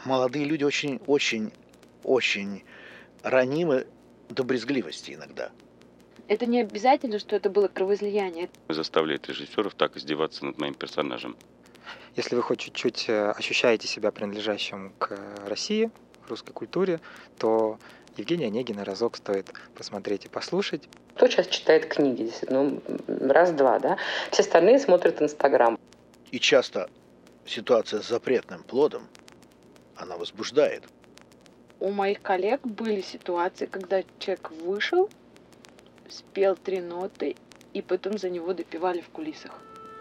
молодые люди очень ранимы до брезгливости иногда. Это не обязательно, что это было кровоизлияние. Заставляет режиссеров так издеваться над моим персонажем. Если вы хоть чуть-чуть ощущаете себя принадлежащим к России, к русской культуре, то Евгения Онегина разок стоит посмотреть и послушать. Кто сейчас читает книги? Раз-два, да? Все остальные смотрят Инстаграм. И часто ситуация с запретным плодом, она возбуждает. У моих коллег были ситуации, когда человек вышел, спел 3 ноты, и потом за него допевали в кулисах.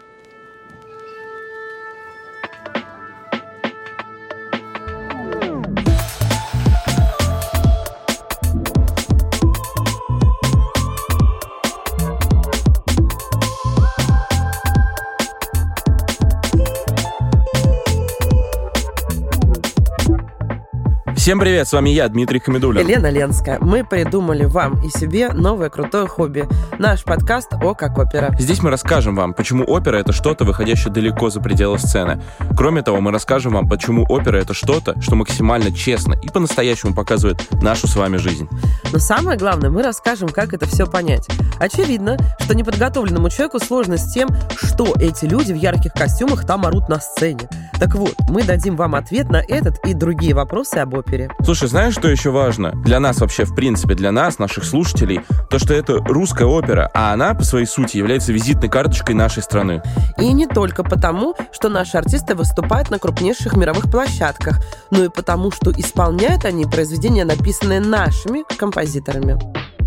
Всем привет, с вами я, Дмитрий Хамидуллин. Елена Ленская. Мы придумали вам и себе новое крутое хобби. Наш подкаст «О как опера». Здесь мы расскажем вам, почему опера — это что-то, выходящее далеко за пределы сцены. Кроме того, мы расскажем вам, почему опера — это что-то, что максимально честно и по-настоящему показывает нашу с вами жизнь. Но самое главное, мы расскажем, как это все понять. Очевидно, что неподготовленному человеку сложно с тем, что эти люди в ярких костюмах там орут на сцене. Так вот, мы дадим вам ответ на этот и другие вопросы об опере. Слушай, знаешь, что еще важно? Для нас вообще, в принципе, для нас, наших слушателей, то, что это русская опера, а она, по своей сути, является визитной карточкой нашей страны. И не только потому, что наши артисты выступают на крупнейших мировых площадках, но и потому, что исполняют они произведения, написанные нашими композиторами.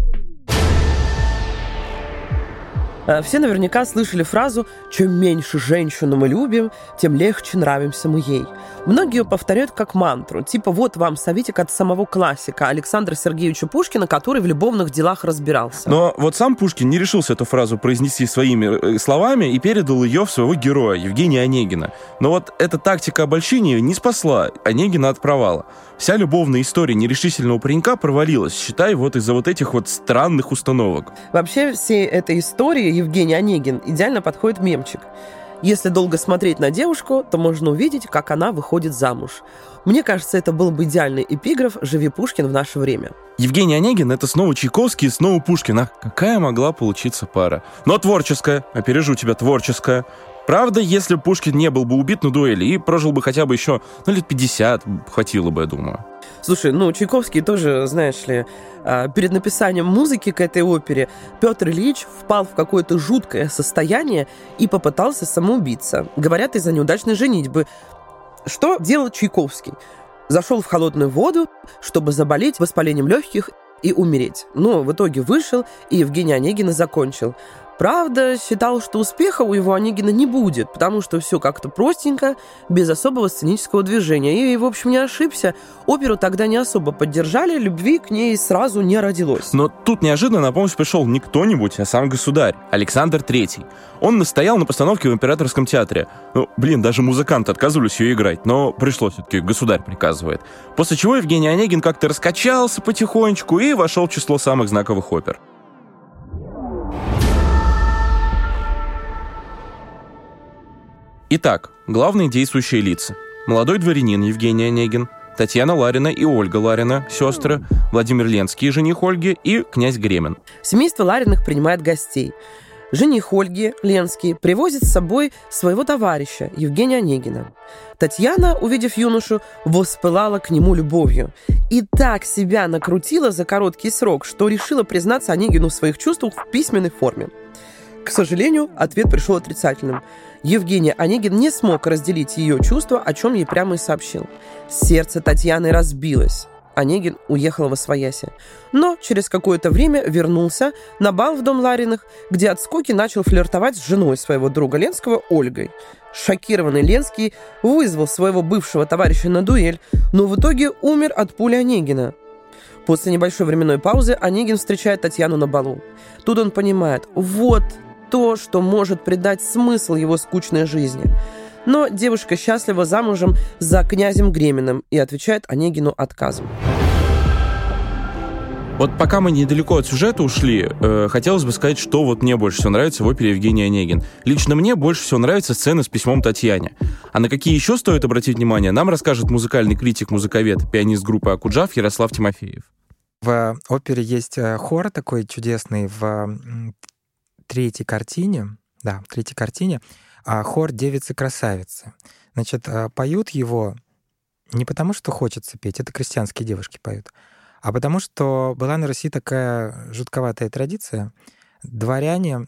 Все наверняка слышали фразу «Чем меньше женщину мы любим, тем легче нравимся мы ей». Многие ее повторяют как мантру, типа вот вам советик от самого классика Александра Сергеевича Пушкина, который в любовных делах разбирался. Но вот сам Пушкин не решился эту фразу произнести своими словами и передал ее в своего героя, Евгения Онегина. Но вот эта тактика обольщения не спасла Онегина от провала. Вся любовная история нерешительного паренька провалилась, считай, вот из-за вот этих вот странных установок. Вообще, всей этой истории Евгений Онегин идеально подходит мемчик. Если долго смотреть на девушку, то можно увидеть, как она выходит замуж. Мне кажется, это был бы идеальный эпиграф «Живи Пушкин в наше время». Евгений Онегин — это снова Чайковский и снова Пушкин. А какая могла получиться пара? Но творческая, опережу тебя, творческая. Правда, если Пушкин не был бы убит на дуэли и прожил бы хотя бы еще, лет 50, хватило бы, я думаю. Слушай, Чайковский тоже, знаешь ли, перед написанием музыки к этой опере Петр Ильич впал в какое-то жуткое состояние и попытался самоубиться. Говорят, из-за неудачной женитьбы. Что делал Чайковский? Зашел в холодную воду, чтобы заболеть воспалением легких и умереть. Но в итоге вышел и Евгения Онегина закончил. Правда, считал, что успеха у его Онегина не будет, потому что все как-то простенько, без особого сценического движения. И, в общем, не ошибся. Оперу тогда не особо поддержали, любви к ней сразу не родилось. Но тут неожиданно на помощь пришел не кто-нибудь, а сам государь, Александр III. Он настоял на постановке в Императорском театре. Даже музыканты отказывались ее играть, но пришлось все-таки, государь приказывает. После чего Евгений Онегин как-то раскачался потихонечку и вошел в число самых знаковых опер. Итак, главные действующие лица. Молодой дворянин Евгений Онегин, Татьяна Ларина и Ольга Ларина, сестры, Владимир Ленский, жених Ольги, и князь Гремин. Семейство Лариных принимает гостей. Жених Ольги, Ленский, привозит с собой своего товарища, Евгения Онегина. Татьяна, увидев юношу, воспылала к нему любовью. И так себя накрутила за короткий срок, что решила признаться Онегину в своих чувствах в письменной форме. К сожалению, ответ пришел отрицательным. Евгений Онегин не смог разделить ее чувства, о чем ей прямо и сообщил. Сердце Татьяны разбилось. Онегин уехал восвояси. Но через какое-то время вернулся на бал в дом Лариных, где от скуки начал флиртовать с женой своего друга Ленского, Ольгой. Шокированный Ленский вызвал своего бывшего товарища на дуэль, но в итоге умер от пули Онегина. После небольшой временной паузы Онегин встречает Татьяну на балу. Тут он понимает, вот то, что может придать смысл его скучной жизни. Но девушка счастлива замужем за князем Греминым и отвечает Онегину отказом. Вот пока мы недалеко от сюжета ушли, хотелось бы сказать, что вот мне больше всего нравится в опере «Евгений Онегин». Лично мне больше всего нравится сцена с письмом Татьяне. А на какие еще стоит обратить внимание, нам расскажет музыкальный критик, музыковед, пианист группы «Акуджав» Ярослав Тимофеев. В опере есть хор такой чудесный в третьей картине. Да, в третьей картине. Хор «Девицы-красавицы». Значит, поют его не потому, что хочется петь, это крестьянские девушки поют, а потому что была на Руси такая жутковатая традиция. Дворяне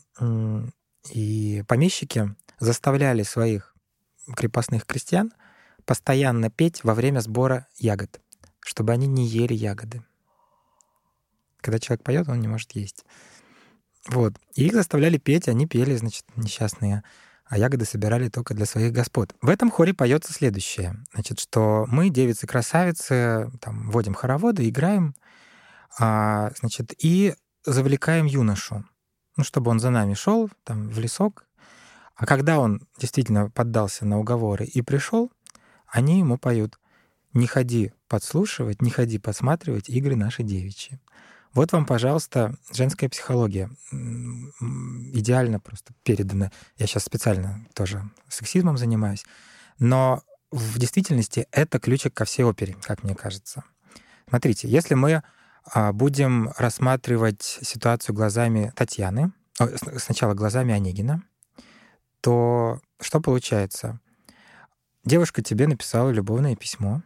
и помещики заставляли своих крепостных крестьян постоянно петь во время сбора ягод, чтобы они не ели ягоды. Когда человек поет, он не может есть. Вот. И их заставляли петь, они пели, значит, несчастные, а ягоды собирали только для своих господ. В этом хоре поется следующее. Значит, что мы, девицы-красавицы, там, водим хороводы, играем, значит, и завлекаем юношу, ну, чтобы он за нами шел там, в лесок. А когда он действительно поддался на уговоры и пришел, они ему поют: «Не ходи подслушивать, не ходи подсматривать игры наши девичьи». Вот вам, пожалуйста, женская психология. Идеально просто передана. Я сейчас специально тоже сексизмом занимаюсь. Но в действительности это ключик ко всей опере, как мне кажется. Смотрите, если мы будем рассматривать ситуацию глазами Татьяны, сначала глазами Онегина, то что получается? Девушка тебе написала любовное письмо,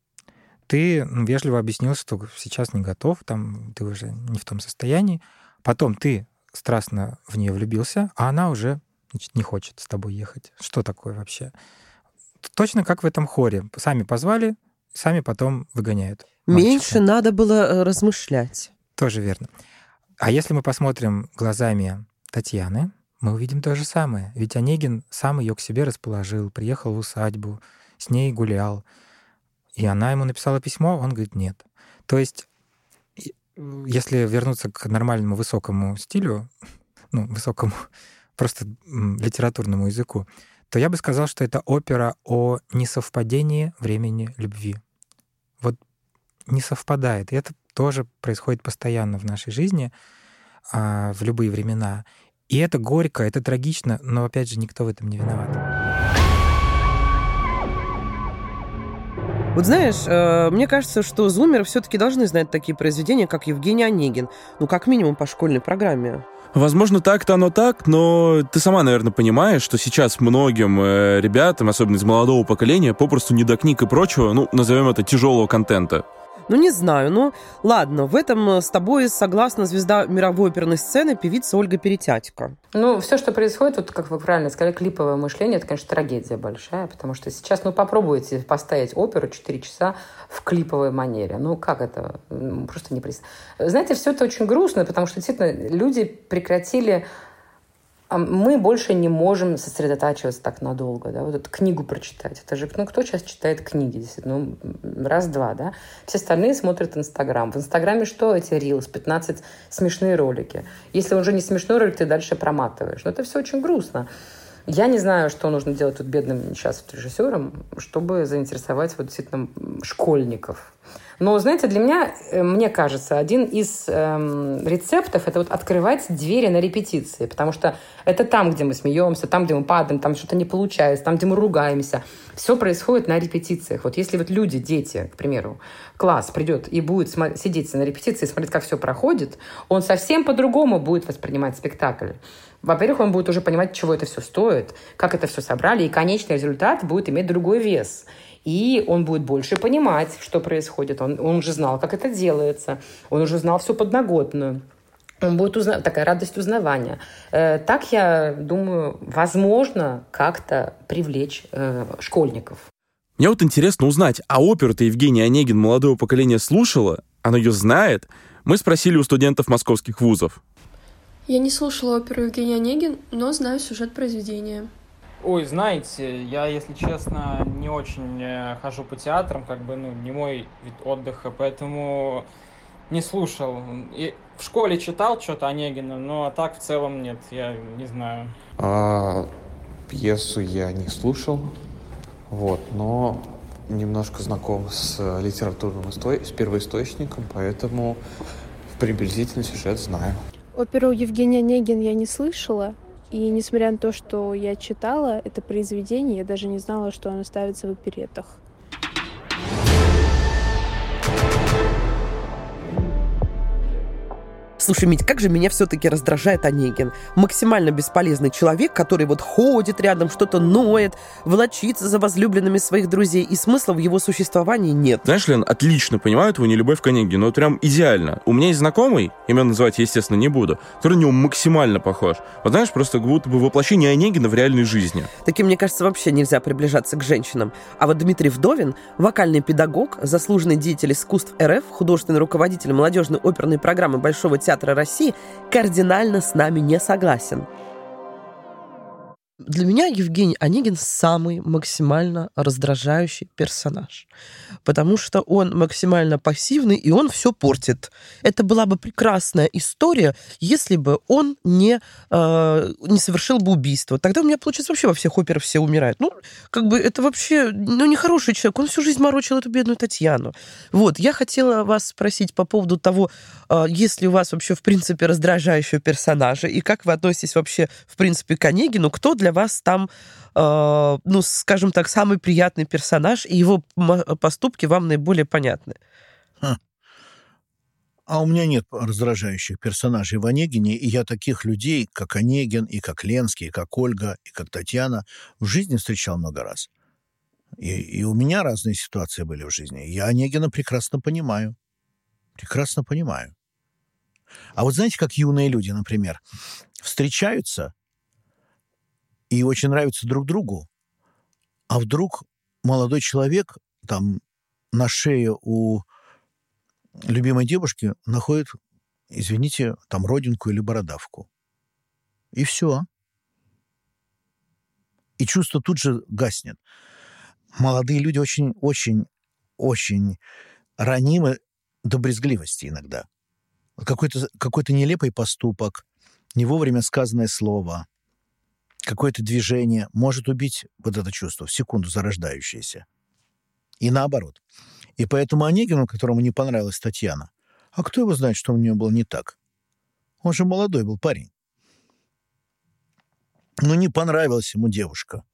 ты вежливо объяснил, что сейчас не готов, там, ты уже не в том состоянии. Потом ты страстно в нее влюбился, а она уже, значит, не хочет с тобой ехать. Что такое вообще? Точно как в этом хоре. Сами позвали, сами потом выгоняют. Меньше надо было размышлять. Тоже верно. А если мы посмотрим глазами Татьяны, мы увидим то же самое. Ведь Онегин сам ее к себе расположил, приехал в усадьбу, с ней гулял. И она ему написала письмо, он говорит нет. То есть, если вернуться к нормальному высокому стилю, ну, высокому просто литературному языку, то я бы сказал, что это опера о несовпадении времени любви. Вот не совпадает. И это тоже происходит постоянно в нашей жизни, в любые времена. И это горько, это трагично, но, опять же, никто в этом не виноват. Вот знаешь, мне кажется, что зумеры все-таки должны знать такие произведения, как Евгений Онегин. Ну, как минимум по школьной программе. Возможно, так-то оно так, но ты сама, наверное, понимаешь, что сейчас многим ребятам, особенно из молодого поколения, попросту не до книг и прочего, ну, назовем это тяжелого контента. Ну, не знаю, ну, ладно, в этом с тобой согласна звезда мировой оперной сцены, певица Ольга Перетятько. Ну, все, что происходит, вот как вы правильно сказали, клиповое мышление, это, конечно, трагедия большая, потому что сейчас, ну, попробуйте поставить оперу 4 часа в клиповой манере. Ну, как это? Просто не представляю. Знаете, все это очень грустно, потому что, действительно, люди прекратили... Мы больше не можем сосредотачиваться так надолго, да, вот эту книгу прочитать. Это же, ну, кто сейчас читает книги, действительно? Ну, раз-два, да. Все остальные смотрят Инстаграм. В Инстаграме что эти рилс? 15 смешные ролики. Если уже не смешной ролик, ты дальше проматываешь. Но это все очень грустно. Я не знаю, что нужно делать тут бедным сейчас режиссерам, чтобы заинтересовать вот действительно школьников. Но, знаете, для меня, мне кажется, один из рецептов – это вот открывать двери на репетиции, потому что это там, где мы смеемся, там, где мы падаем, там что-то не получается, там, где мы ругаемся. Все происходит на репетициях. Вот если вот люди, дети, к примеру, класс придет и будет сидеть на репетиции и смотреть, как все проходит, он совсем по-другому будет воспринимать спектакль. Во-первых, он будет уже понимать, чего это все стоит, как это все собрали, и конечный результат будет иметь другой вес. И он будет больше понимать, что происходит. Он уже знал, как это делается. Он уже знал всю подноготную. Он будет узнавать, такая радость узнавания. Так, я думаю, возможно как-то привлечь школьников. Мне вот интересно узнать, а оперу-то Евгения Онегин молодое поколение слушала? Оно ее знает? Мы спросили у студентов московских вузов. Я не слушала оперу Евгения Онегин, но знаю сюжет произведения. Ой, знаете, я, если честно, не очень хожу по театрам, как бы, ну, не мой вид отдыха, поэтому не слушал. И в школе читал что-то Онегина, но так в целом нет, я не знаю. Пьесу я не слушал, вот, но немножко знаком с литературным с первоисточником, поэтому Приблизительно сюжет знаю. Оперу Евгения Онегин я не слышала. И несмотря на то, что я читала это произведение, я даже не знала, что оно ставится в опереттах. Слушай, Мить, как же меня все-таки раздражает Онегин. Максимально бесполезный человек, который вот ходит рядом, что-то ноет, волочится за возлюбленными своих друзей, и смысла в его существовании нет. Знаешь, Лен, отлично понимаю твою нелюбовь к Онегину, вот прям идеально. У меня есть знакомый, имен называть я, естественно, не буду, который на него максимально похож. Вот знаешь, просто как будто бы воплощение Онегина в реальной жизни. Таким, мне кажется, вообще нельзя приближаться к женщинам. А вот Дмитрий Вдовин, вокальный педагог, заслуженный деятель искусств РФ, художественный руководитель молодежной оперной программы Большого театра России, кардинально с нами не согласен. Для меня Евгений Онегин самый максимально раздражающий персонаж, потому что он максимально пассивный, и он все портит. Это была бы прекрасная история, если бы он не совершил бы убийство. Тогда у меня, получается, вообще во всех операх все умирают. Ну, как бы это вообще, нехороший человек. Он всю жизнь морочил эту бедную Татьяну. Вот, я хотела вас спросить по поводу того, есть ли у вас вообще, в принципе, раздражающие персонажи, и как вы относитесь вообще, в принципе, к Онегину, кто для вас там, скажем так, самый приятный персонаж, и его поступки вам наиболее понятны? А у меня нет раздражающих персонажей в Онегине, и я таких людей, как Онегин, и как Ленский, и как Ольга, и как Татьяна, в жизни встречал много раз. И у меня разные ситуации были в жизни. Я Онегина прекрасно понимаю. Прекрасно понимаю. А вот знаете, как юные люди, например, встречаются и очень нравятся друг другу, а вдруг молодой человек там на шее у любимой девушки находит, извините, там родинку или бородавку. И все. И чувство тут же гаснет. Молодые люди очень ранимы до брезгливости иногда. Какой-то нелепый поступок, не вовремя сказанное слово, какое-то движение может убить вот это чувство, в секунду зарождающееся. И наоборот. И поэтому Онегину, которому не понравилась Татьяна, а кто его знает, что у нее было не так? Он же молодой был парень. Но не понравилась ему девушка.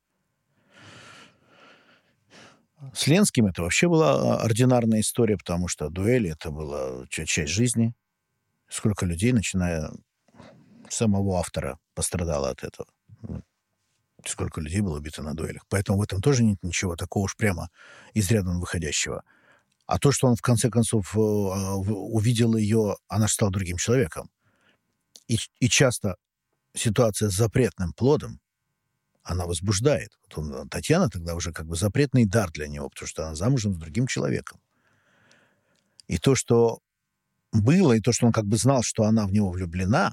С Ленским это вообще была ординарная история, потому что дуэли — это была часть жизни. Сколько людей, начиная с самого автора, пострадало от этого. Сколько людей было убито на дуэлях. Поэтому в этом тоже нет ничего такого уж прямо из ряда выходящего. А то, что он в конце концов увидел ее, она же стала другим человеком. И часто ситуация с запретным плодом, она возбуждает. Татьяна тогда уже как бы запретный дар для него, потому что она замужем с другим человеком. И то, что было, и то, что он как бы знал, что она в него влюблена,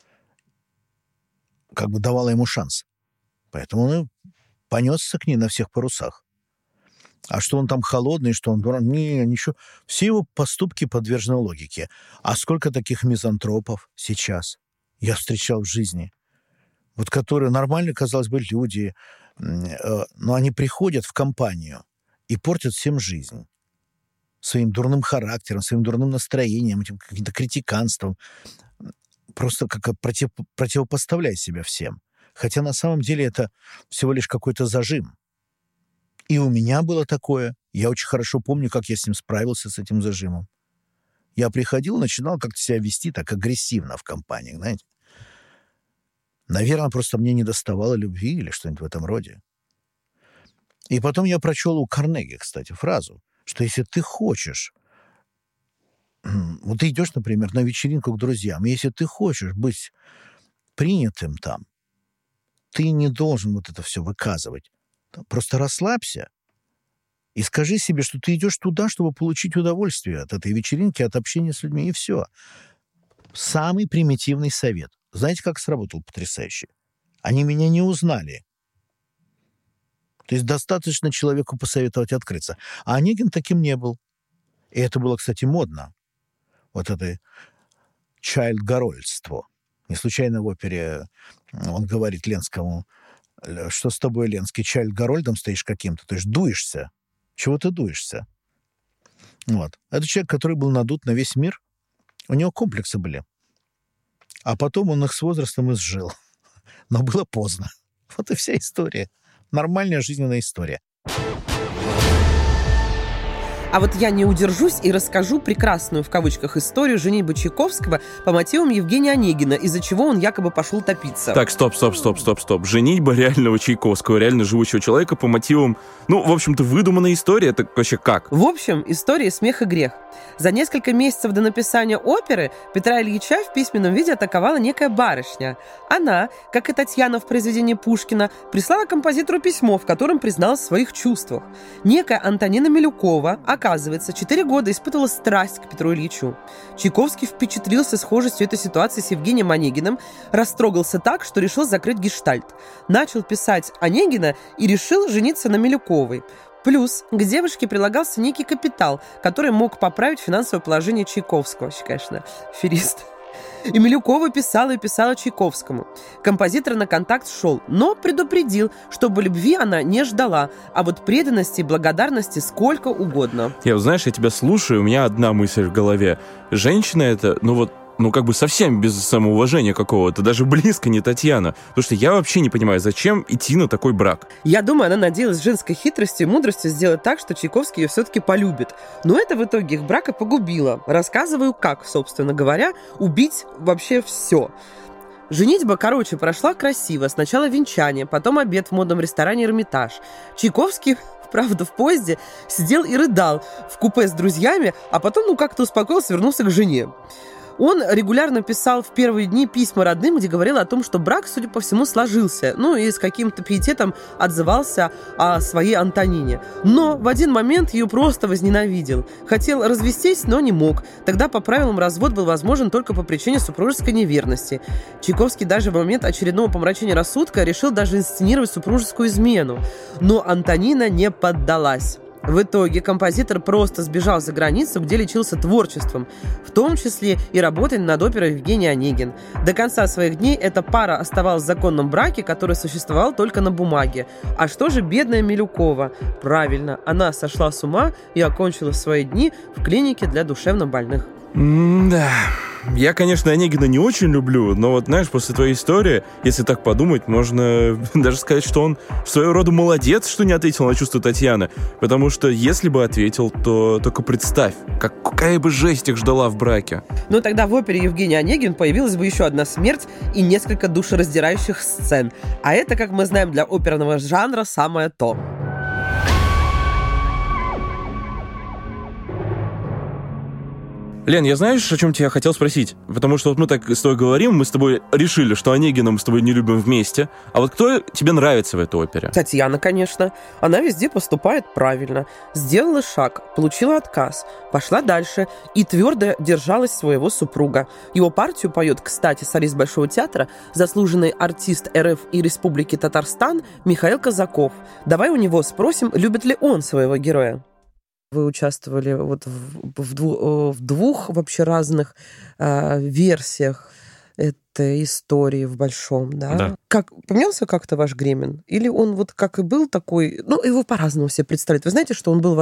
как бы давало ему шанс. Поэтому он и понесся к ней на всех парусах. А что он там холодный, что он дурак, ничего. Все его поступки подвержены логике. А сколько таких мизантропов сейчас я встречал в жизни? Вот которые нормально, казалось бы, люди, но они приходят в компанию и портят всем жизнь. Своим дурным характером, своим дурным настроением, этим каким-то критиканством. Просто как противопоставляя себя всем. Хотя на самом деле это всего лишь какой-то зажим. И у меня было такое. Я очень хорошо помню, как я с ним справился, с этим зажимом. Я приходил, начинал как-то себя вести так агрессивно в компании, знаете. Наверное, просто мне недоставало любви или что-нибудь в этом роде. И потом я прочел у Карнеги, кстати, фразу, что если ты хочешь... Вот ты идешь, например, на вечеринку к друзьям, и если ты хочешь быть принятым там, ты не должен вот это все выказывать. Просто расслабься и скажи себе, что ты идешь туда, чтобы получить удовольствие от этой вечеринки, от общения с людьми, и все. Самый примитивный совет. Знаете, как сработал потрясающе? Они меня не узнали. То есть достаточно человеку посоветовать открыться. А Онегин таким не был. И это было, кстати, модно. Вот это чайльд-гарольдство. Не случайно в опере он говорит Ленскому: что с тобой, Ленский, чайльд-гарольдом стоишь каким-то? Ты же дуешься. Чего ты дуешься? Вот. Это человек, который был надут на весь мир. У него комплексы были. А потом он их с возрастом изжил. Но было поздно. Вот и вся история. Нормальная жизненная история. А вот я не удержусь и расскажу прекрасную, в кавычках, историю женитьбы Чайковского по мотивам Евгения Онегина, из-за чего он якобы пошел топиться. Так, стоп. Женитьба реального Чайковского, реально живущего человека по мотивам, в общем-то, выдуманная история. Это вообще как? В общем, история «Смех и грех». За несколько месяцев до написания оперы Петра Ильича в письменном виде атаковала некая барышня. Она, как и Татьяна в произведении Пушкина, прислала композитору письмо, в котором призналась в своих чувствах. Некая Антонина Милюкова, оказывается, 4 года испытывала страсть к Петру Ильичу. Чайковский впечатлился схожестью этой ситуации с Евгением Онегиным, растрогался так, что решил закрыть гештальт. Начал писать Онегина и решил жениться на Милюковой. Плюс к девушке прилагался некий капитал, который мог поправить финансовое положение Чайковского. Вообще, конечно, аферист. И Милюкова писала и писала Чайковскому. Композитор на контакт шел, но предупредил, чтобы любви она не ждала, а вот преданности и благодарности сколько угодно. Я тебя слушаю, у меня одна мысль в голове. Женщина это, как бы совсем без самоуважения какого-то, даже близко не Татьяна. Потому что я вообще не понимаю, зачем идти на такой брак. Я думаю, она надеялась женской хитростью и мудростью сделать так, что Чайковский ее все-таки полюбит. Но это в итоге их брак и погубило. Рассказываю, как, собственно говоря, убить вообще все. Женитьба, прошла красиво. Сначала венчание, потом обед в модном ресторане «Эрмитаж». Чайковский, правда, в поезде сидел и рыдал в купе с друзьями, а потом, как-то успокоился, вернулся к жене. Он регулярно писал в первые дни письма родным, где говорил о том, что брак, судя по всему, сложился. И с каким-то пиететом отзывался о своей Антонине. Но в один момент ее просто возненавидел. Хотел развестись, но не мог. Тогда по правилам развод был возможен только по причине супружеской неверности. Чайковский даже в момент очередного помрачения рассудка решил даже инсценировать супружескую измену. Но Антонина не поддалась. В итоге композитор просто сбежал за границу, где лечился творчеством, в том числе и работой над оперой Евгений Онегин. До конца своих дней эта пара оставалась в законном браке, который существовал только на бумаге. А что же бедная Милюкова? Правильно, она сошла с ума и окончила свои дни в клинике для душевнобольных. Да, я, конечно, Онегина не очень люблю, но после твоей истории, если так подумать, можно даже сказать, что он в своего рода молодец, что не ответил на чувства Татьяны, потому что если бы ответил, то только представь, какая бы жесть их ждала в браке. Тогда в опере Евгений Онегин появилась бы еще одна смерть и несколько душераздирающих сцен. А это, как мы знаем, для оперного жанра самое то. Лен, я знаешь, о чем тебя хотел спросить? Потому что мы так с тобой говорим, мы с тобой решили, что Онегина мы с тобой не любим вместе. А вот кто тебе нравится в этой опере? Татьяна, конечно. Она везде поступает правильно. Сделала шаг, получила отказ, пошла дальше и твердо держалась своего супруга. Его партию поет, кстати, солист Большого театра, заслуженный артист РФ и Республики Татарстан Михаил Казаков. Давай у него спросим, любит ли он своего героя. Вы участвовали в двух вообще разных версиях этой истории в Большом, да? Да. Как поменялся как-то ваш Гремин? Или он как и был такой... его по-разному все представляют. Вы знаете, что он был в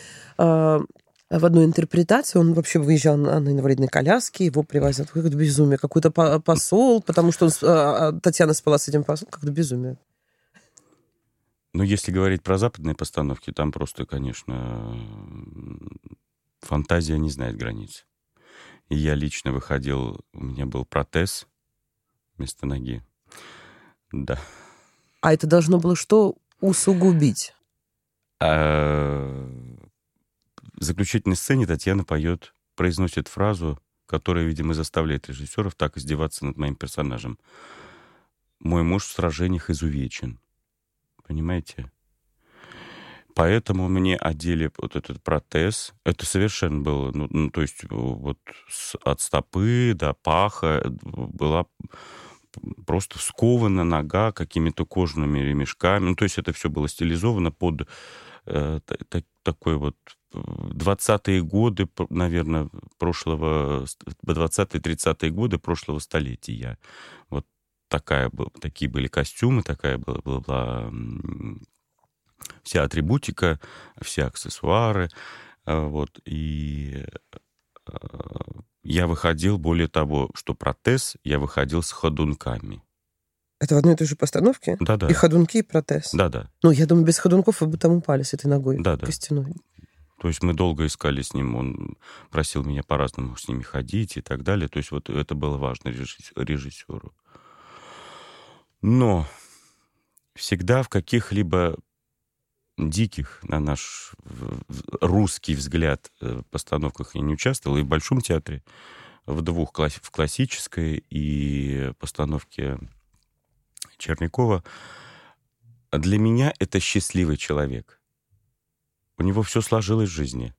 одной интерпретации, он вообще выезжал на инвалидной коляске, его привозят. Какое-то безумие. Какой-то посол, потому что Татьяна спала с этим послом. Какое-то безумие. Если говорить про западные постановки, там просто, конечно, фантазия не знает границ. И я лично выходил, у меня был протез вместо ноги. Да. А это должно было что усугубить? В заключительной сцене Татьяна произносит фразу, которая, видимо, заставляет режиссеров так издеваться над моим персонажем. «Мой муж в сражениях изувечен». Понимаете? Поэтому мне одели вот этот протез. Это совершенно было, то есть от стопы до паха была просто скована нога какими-то кожаными ремешками. То есть это все было стилизовано под такой 20-е годы, наверное, 20-30-е годы прошлого столетия. Такие были костюмы, такая была вся атрибутика, все аксессуары. И Я выходил, более того, что протез, я выходил с ходунками. Это в одной и той же постановке? Да-да. И ходунки, и протез? Да-да. Ну, я думаю, без ходунков вы бы там упали с этой ногой Да-да. костяной. То есть мы долго искали с ним, он просил меня по-разному с ними ходить и так далее. То есть вот это было важно режиссеру. Но всегда в каких-либо диких, на наш русский взгляд, постановках я не участвовал. И в Большом театре, в двух, в классической и постановке Чернякова. Для меня это счастливый человек. У него все сложилось в жизни.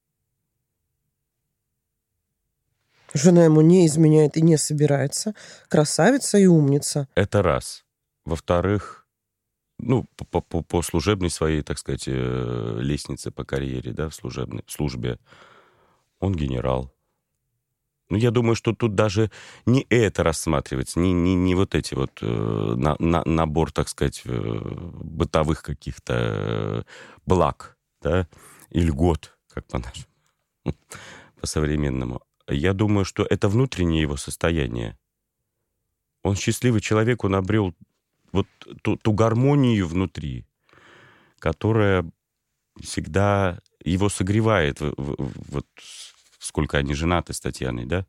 Жена ему не изменяет и не собирается. Красавица и умница. Это раз. Во-вторых, ну, по служебной своей, так сказать, лестнице по карьере, да, в службе, он генерал. Ну, я думаю, что тут даже не это рассматривается, не вот эти вот набор, так сказать, бытовых каких-то благ, да, и льгот, как по-нашему, по-современному. Я думаю, что это внутреннее его состояние. Он счастливый человек, он обрел вот ту гармонию внутри, которая всегда его согревает, вот сколько они женаты с Татьяной, да?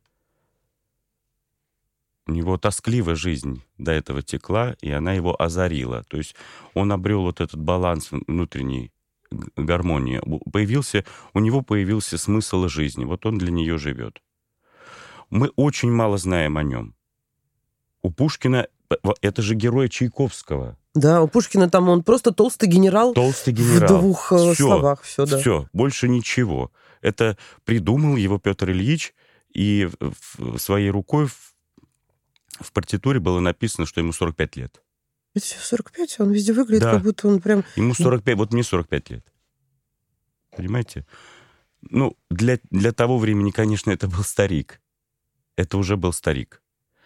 У него тоскливая жизнь до этого текла, и она его озарила. То есть он обрел вот этот баланс внутренней гармонии. У него появился смысл жизни. Вот он для нее живет. Мы очень мало знаем о нем. У Пушкина это же герой Чайковского. Да, у Пушкина там он просто толстый генерал. Толстый генерал. В двух словах все, да. Все, больше ничего. Это придумал его Петр Ильич, и своей рукой в партитуре было написано, что ему 45 лет. Это 45, он везде выглядит, Да. как будто он прям... Ему 45, вот мне 45 лет. Понимаете? Ну, для того времени, конечно, это был старик. Это уже был старик.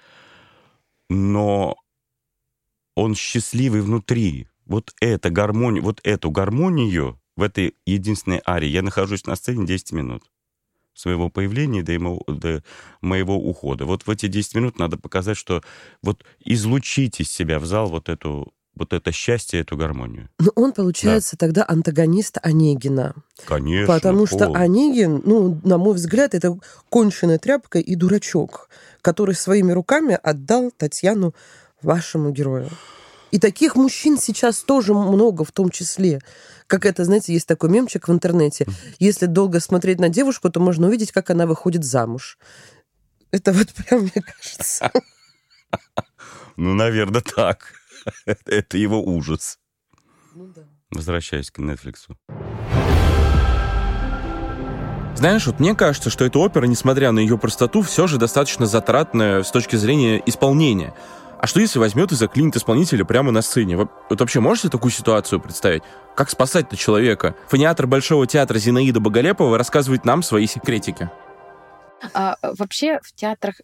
Но он счастливый внутри. Вот эту гармонию в этой единственной арии я нахожусь на сцене 10 минут. Своего появления до моего ухода. Вот в эти 10 минут надо показать, что вот излучить из себя в зал вот это счастье, эту гармонию. Но он, получается, тогда антагонист Онегина. Конечно. Потому что Онегин, ну, на мой взгляд, это конченая тряпка и дурачок, который своими руками отдал Татьяну вашему герою. И таких мужчин сейчас тоже много, в том числе. Как это, знаете, есть такой мемчик в интернете. Если долго смотреть на девушку, то можно увидеть, как она выходит замуж. Это вот прям, мне кажется. Ну, наверное, так. Это его ужас. Ну да. Возвращаясь к Netflix. Знаешь, вот мне кажется, что эта опера, несмотря на ее простоту, все же достаточно затратная с точки зрения исполнения. А что если возьмет и заклинит исполнителя прямо на сцене? Вот вообще можете такую ситуацию представить? Как спасать-то человека? Фониатор Большого театра Зинаида Боголепова рассказывает нам свои секретики. Вообще в театрах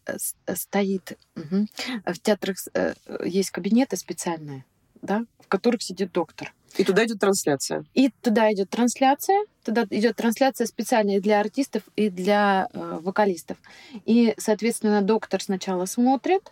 в театрах есть кабинеты специальные, да, в которых сидит доктор. И туда идет трансляция. Туда идет трансляция специальная для артистов и для вокалистов. И, соответственно, доктор сначала смотрит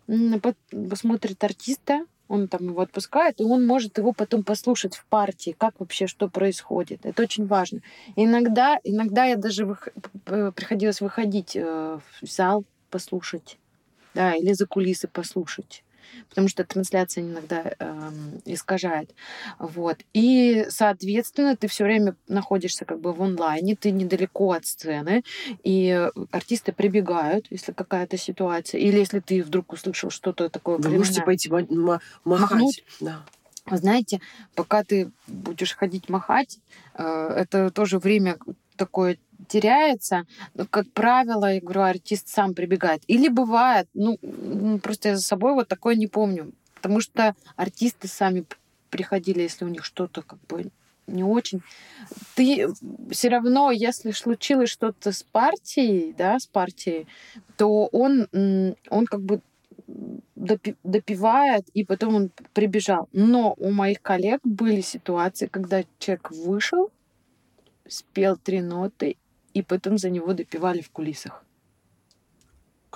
артиста, он там его отпускает, и он может его потом послушать в партии, как вообще, что происходит. Это очень важно. Иногда я даже приходилось выходить в зал послушать, да, или за кулисы послушать, потому что трансляция иногда искажает. Вот. И, соответственно, ты все время находишься как бы в онлайне, ты недалеко от сцены, и артисты прибегают, если какая-то ситуация, или если ты вдруг услышал что-то такое Вы криминальное. можете пойти махнуть. Да. Вы знаете, пока ты будешь ходить махать, это тоже время такое теряется. Но, как правило, я говорю, артист сам прибегает. Или бывает, просто я за собой вот такое не помню. Потому что артисты сами приходили, если у них что-то как бы не очень. Ты все равно, если случилось что-то с партией, то он как бы допивает, и потом он прибежал. Но у моих коллег были ситуации, когда человек вышел, спел 3 ноты, и потом за него допивали в кулисах.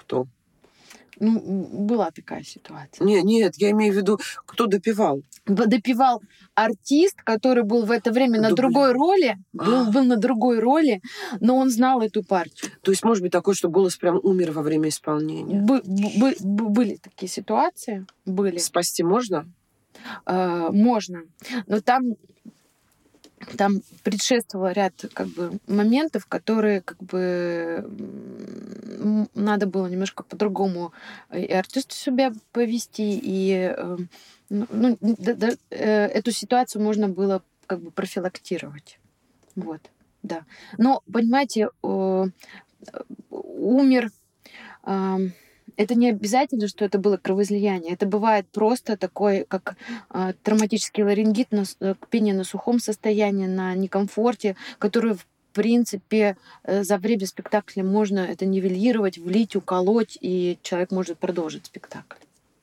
никто. Была такая ситуация. Нет, я имею в виду, кто допевал. Допевал артист, который был в это время на другой роли, был на другой роли, но он знал эту партию. То есть, может быть, такое, что голос прям умер во время исполнения? Были такие ситуации. Были. Спасти можно? Можно. Но там предшествовал ряд моментов, которые надо было немножко по-другому и артисту себя повести, и эту ситуацию можно было профилактировать. Вот, да. Но, понимаете, умер... Это не обязательно, что это было кровоизлияние. Это бывает просто такой, как травматический ларингит, пение на сухом состоянии, на некомфорте, который, в принципе, за время спектакля можно это нивелировать, влить, уколоть, и человек может продолжить спектакль.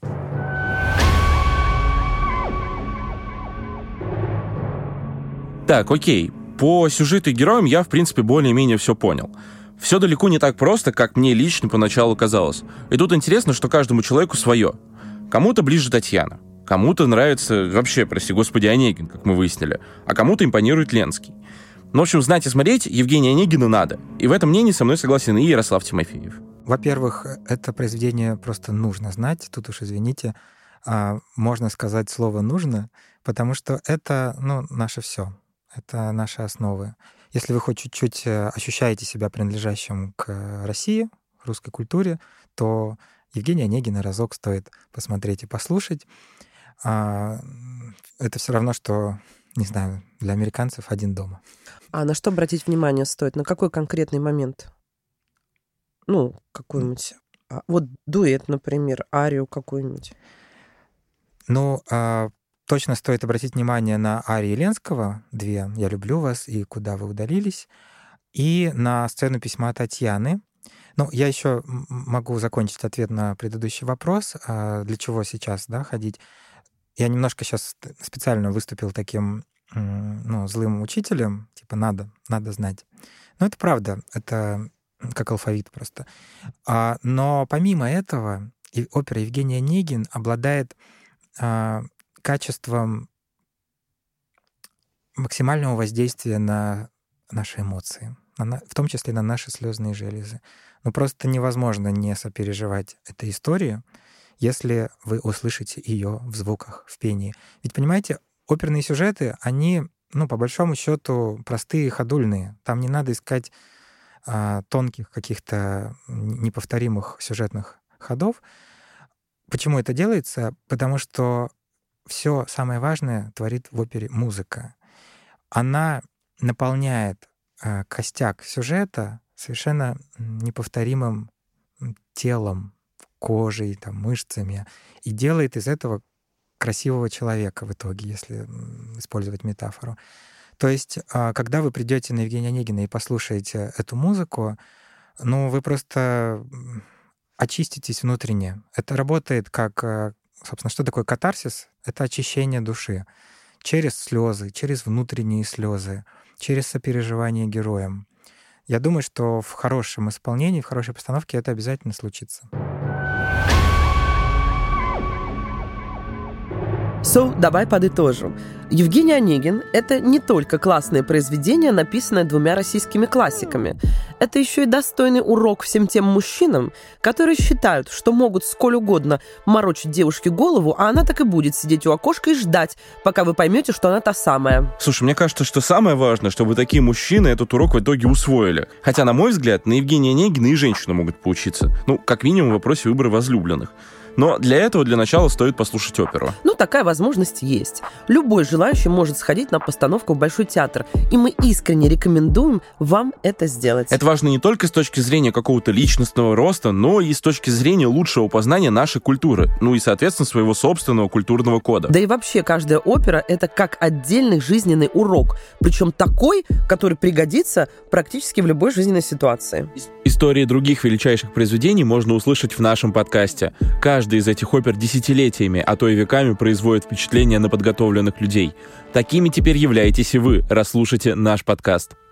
Так, окей. По сюжету и героям я, в принципе, более-менее все понял. Все далеко не так просто, как мне лично поначалу казалось. И тут интересно, что каждому человеку свое. Кому-то ближе Татьяна, кому-то нравится вообще, прости господи, Онегин, как мы выяснили, а кому-то импонирует Ленский. Ну, в общем, знать и смотреть Евгения Онегина надо. И в этом мнении со мной согласен и Ярослав Тимофеев. Во-первых, это произведение просто нужно знать. Тут уж, извините, можно сказать слово «нужно», потому что это, наше все. Это наши основы. Если вы хоть чуть-чуть ощущаете себя принадлежащим к России, к русской культуре, то Евгения Онегина разок стоит посмотреть и послушать. Это все равно, что, не знаю, для американцев «Один дома». А на что обратить внимание стоит? На какой конкретный момент? Какой-нибудь... Вот дуэт, например, арию какую-нибудь. Точно стоит обратить внимание на арии Ленского, 2 «Я люблю вас» и «Куда вы удалились», и на сцену письма Татьяны. Я еще могу закончить ответ на предыдущий вопрос, для чего сейчас ходить. Я немножко сейчас специально выступил таким злым учителем, типа надо знать. Но это правда, это как алфавит просто. Но помимо этого опера Евгений Онегин обладает качеством максимального воздействия на наши эмоции, в том числе на наши слезные железы. Просто невозможно не сопереживать этой истории, если вы услышите ее в звуках, в пении. Ведь, понимаете, оперные сюжеты, они, по большому счету, простые, ходульные. Там не надо искать тонких каких-то неповторимых сюжетных ходов. Почему это делается? Потому что все самое важное творит в опере музыка. Она наполняет костяк сюжета совершенно неповторимым телом, кожей, мышцами, и делает из этого красивого человека в итоге, если использовать метафору. То есть, когда вы придете на Евгения Онегина и послушаете эту музыку, вы просто очиститесь внутренне. Это работает как... Собственно, что такое катарсис? Это очищение души через слезы, через внутренние слезы, через сопереживание героям. Я думаю, что в хорошем исполнении, в хорошей постановке это обязательно случится. Давай подытожим. Евгений Онегин — это не только классное произведение, написанное 2 российскими классиками. Это еще и достойный урок всем тем мужчинам, которые считают, что могут сколь угодно морочить девушке голову, а она так и будет сидеть у окошка и ждать, пока вы поймете, что она та самая. Слушай, мне кажется, что самое важное, чтобы такие мужчины этот урок в итоге усвоили. Хотя, на мой взгляд, на Евгения Онегина и женщины могут поучиться. Как минимум в вопросе выбора возлюбленных. Но для этого, для начала, стоит послушать оперу. Такая возможность есть. Любой желающий может сходить на постановку в Большой театр, и мы искренне рекомендуем вам это сделать. Это важно не только с точки зрения какого-то личностного роста, но и с точки зрения лучшего познания нашей культуры, и, соответственно, своего собственного культурного кода. Да и вообще, каждая опера — это как отдельный жизненный урок, причем такой, который пригодится практически в любой жизненной ситуации. Истории других величайших произведений можно услышать в нашем подкасте. Каждый из этих опер десятилетиями, а то и веками производит впечатление на подготовленных людей. Такими теперь являетесь и вы, раз слушаете наш подкаст.